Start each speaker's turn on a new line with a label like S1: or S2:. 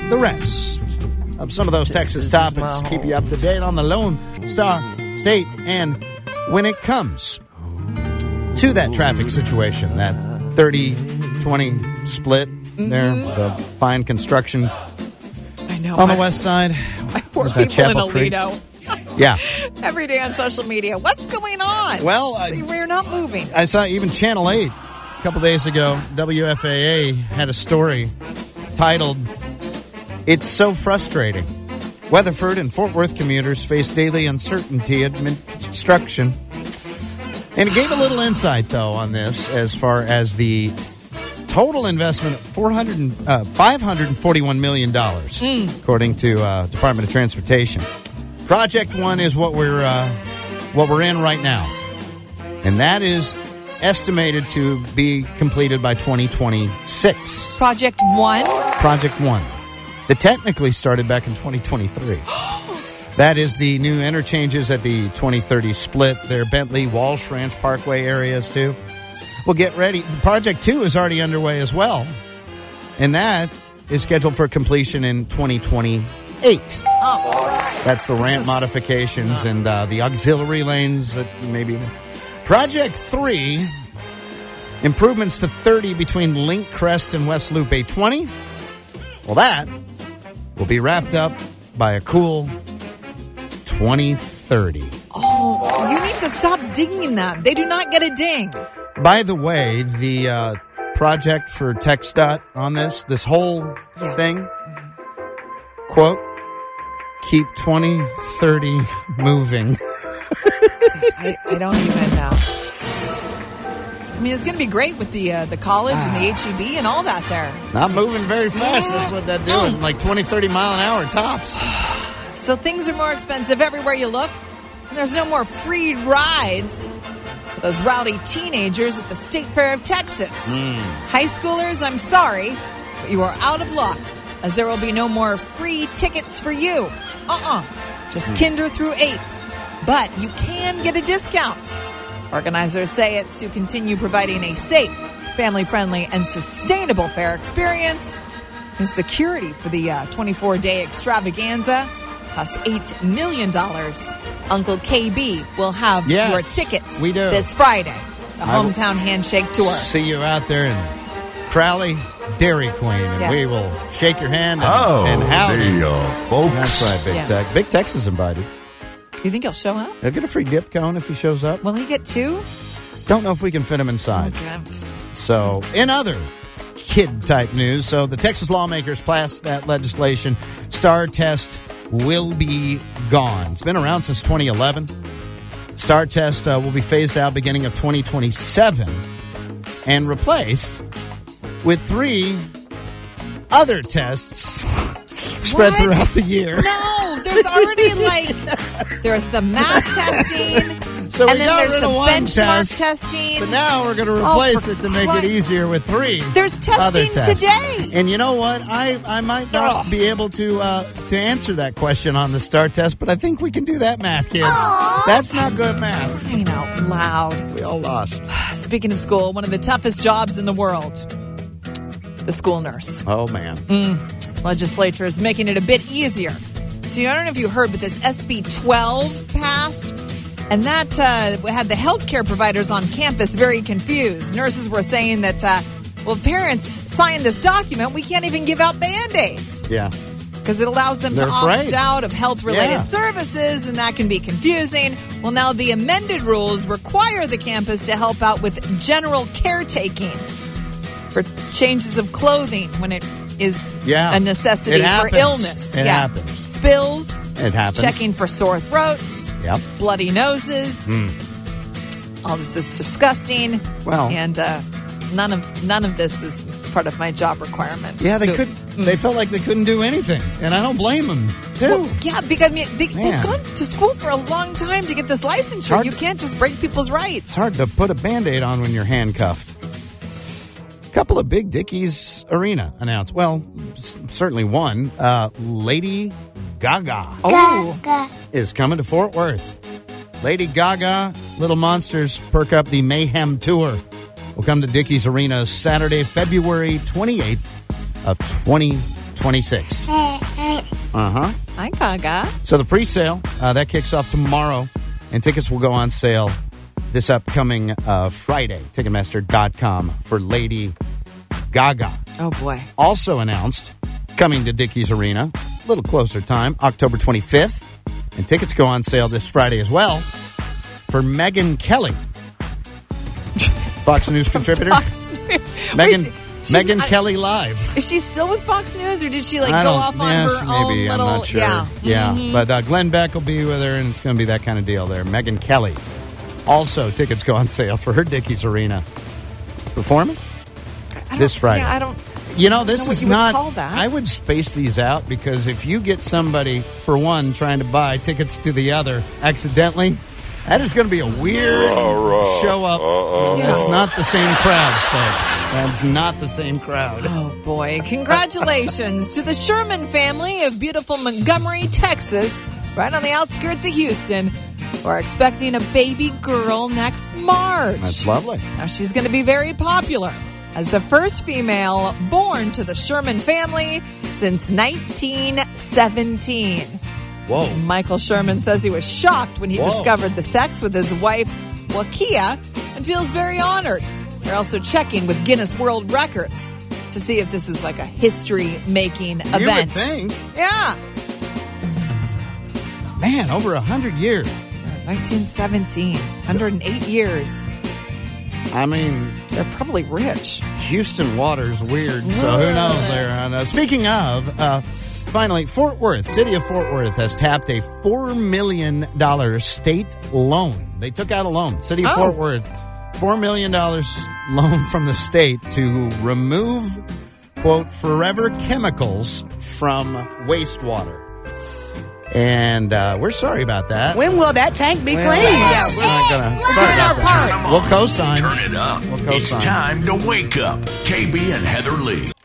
S1: the rest of some of those Texas topics. Keep you up to date on the Lone Star State. And when it comes to that traffic situation, that 30-20 split there, the fine construction
S2: I know.
S1: on the west side.
S2: Poor people in Aledo.
S1: Yeah.
S2: Every day on social media. What's going on?
S1: Well,
S2: we're not moving.
S1: I saw even Channel 8 a couple days ago, WFAA had a story titled, "It's So Frustrating. Weatherford and Fort Worth commuters face daily uncertainty amid construction." And it gave a little insight, though, on this as far as the total investment of $541 million, according to Department of Transportation. Project 1 is what we're in right now, and that is estimated to be completed by 2026.
S2: Project 1?
S1: Project 1. That technically started back in 2023. That is the new interchanges at the 2030 split there, Bentley, Walsh Ranch Parkway areas too. Well, get ready. Project 2 is already underway as well, and that is scheduled for completion in 2028. That's the ramp modifications and the auxiliary lanes that maybe. Project 3, improvements to 30 between Link Crest and West Loop 820. Well, that will be wrapped up by a cool 2030.
S2: Oh, you need to stop dinging them. They do not get a ding.
S1: By the way, the project for TxDOT on this whole thing, quote, "Keep 2030 moving."
S2: I don't even know. I mean, it's going to be great with the college and the HEB and all that there.
S1: Not moving very fast. That's what they're doing. Like 20, 30 mile an hour tops.
S2: So things are more expensive everywhere you look. And there's no more free rides for those rowdy teenagers at the State Fair of Texas. High schoolers, I'm sorry, but you are out of luck, as there will be no more free tickets for you. Just kinder through 8th. But you can get a discount. Organizers say it's to continue providing a safe, family-friendly, and sustainable fair experience. And security for the 24-day extravaganza cost $8 million. Uncle KB will have your tickets this Friday. The Hometown Handshake Tour.
S1: See you out there in Crowley, Dairy Queen, and we will shake your hand and howdy.
S3: Folks.
S1: That's right, Big Tex. Big Tex is invited.
S2: You think he'll show up?
S1: He'll get a free dip cone if he shows up.
S2: Will he get 2?
S1: Don't know if we can fit him inside.
S2: Okay.
S1: So, in other kid-type news, so the Texas lawmakers passed that legislation. STAR test will be gone. It's been around since 2011. STAR test will be phased out beginning of 2027 and replaced with 3 other tests spread throughout the year.
S2: No, there's already there's the math testing.
S1: So
S2: and
S1: we
S2: then
S1: got
S2: there's
S1: rid
S2: the
S1: of one
S2: benchmark
S1: test,
S2: testing.
S1: but now we're going to replace it to make it easier with 3
S2: There's
S1: other
S2: testing
S1: tests
S2: today.
S1: And you know what? I might not be able to answer that question on the STAR test, but I think we can do that math, kids. That's not good math.
S2: Crying out loud.
S1: We all lost.
S2: Speaking of school, one of the toughest jobs in the world, the school nurse.
S1: Oh, man.
S2: Legislature is making it a bit easier. So I don't know if you heard, but this SB 12 passed. And that had the healthcare providers on campus very confused. Nurses were saying that, if parents sign this document, we can't even give out Band-Aids.
S1: Yeah.
S2: Because it allows them to opt out of health-related services, and that can be confusing. Well, now the amended rules require the campus to help out with general caretaking for changes of clothing when it is a necessity for illness.
S1: It happens.
S2: Spills.
S1: It happens.
S2: Checking for sore throats.
S1: Yep.
S2: Bloody noses. All this is disgusting.
S1: Well,
S2: and none of this is part of my job requirement.
S1: Yeah, they could. They felt like they couldn't do anything, and I don't blame them too.
S2: Well, yeah, because they've gone to school for a long time to get this licensure. You can't just break people's rights.
S1: It's hard to put a Band-Aid on when you're handcuffed. A couple of big Dickies Arena announced. Well, certainly one. Lady Gaga is coming to Fort Worth. Lady Gaga, Little Monsters Perk Up the Mayhem Tour will come to Dickies Arena Saturday, February 28th of 2020. 26. Uh-huh.
S2: Hi, Gaga.
S1: So the pre-sale, that kicks off tomorrow, and tickets will go on sale this upcoming Friday. Ticketmaster.com for Lady Gaga.
S2: Oh, boy.
S1: Also announced, coming to Dickies Arena, a little closer time, October 25th. And tickets go on sale this Friday as well for Megyn Kelly. Fox News contributor. Megyn Kelly Live.
S2: Is she still with Fox News, or did she go off on her own
S1: maybe,
S2: little...
S1: I'm not sure. Yeah. Mm-hmm. But Glenn Beck will be with her, and it's going to be that kind of deal there. Megyn Kelly. Also, tickets go on sale for her Dickies Arena performance this Friday.
S2: Yeah, I don't...
S1: This is not... I would space these out, because if you get somebody, for one, trying to buy tickets to the other accidentally, that is going to be a weird show up. It's not the same crowds, folks. That's not the same crowd.
S2: Oh, boy. Congratulations to the Sherman family of beautiful Montgomery, Texas, right on the outskirts of Houston, who are expecting a baby girl next March.
S1: That's lovely.
S2: Now, she's going to be very popular as the first female born to the Sherman family since 1917.
S1: Whoa.
S2: Michael Sherman says he was shocked when he discovered the sex with his wife, Wakia, and feels very honored. They're also checking with Guinness World Records to see if this is like a history-making event.
S1: You would think.
S2: Yeah.
S1: Man, over 100 years.
S2: 1917. 108 years.
S1: I mean...
S2: They're probably rich.
S1: Houston water's weird, so who knows there. And, speaking of... finally, Fort Worth, city of Fort Worth, has tapped a $4 million state loan. They took out a loan. City of Fort Worth, $4 million loan from the state to remove, quote, forever chemicals from wastewater. And we're sorry about that.
S3: When will that tank be cleaned?
S1: We're not gonna.
S2: We're doing our part.
S1: We'll co-sign.
S4: Turn it up. It's time to wake up. KB and Heather Lee.